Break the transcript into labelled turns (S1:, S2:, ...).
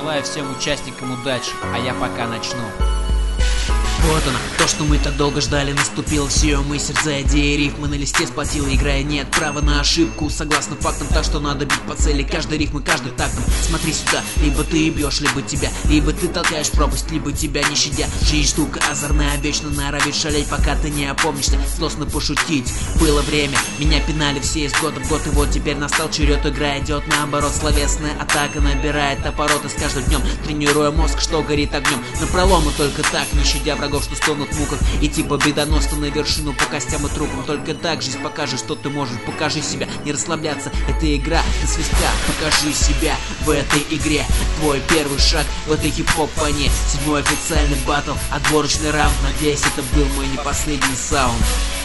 S1: Желаю всем участникам удачи, а я пока начну.
S2: Вот она, то, что мы так долго ждали, наступило. Все мы сердца, идеи, рифмы на листе сплотила. Играя нет права на ошибку, согласно фактам, так что надо бить по цели. Каждый рифм и каждый тактом. Смотри сюда, либо ты бьешь, либо тебя, либо ты толкаешь пропасть, либо тебя не щадя. Жизнь штука озорная, вечно норовит шалеть, пока ты не опомнишься, злостно пошутить. Было время, меня пинали все из года в год, и вот теперь настал черед, игра идет наоборот. Словесная атака набирает обороты с каждым днем, тренируя мозг, что горит огнем. На пролому только так, не щадя врагов, что стонут в муках. Идти победоносно на вершину по костям и трупам. Только так жизнь покажет, что ты можешь. Покажи себя, не расслабляться, это игра до свистка. Покажи себя в этой игре. Твой первый шаг в этой хип-хоп войне. 7-й официальный баттл, отборочный раунд. Надеюсь, это был мой не последний саунд.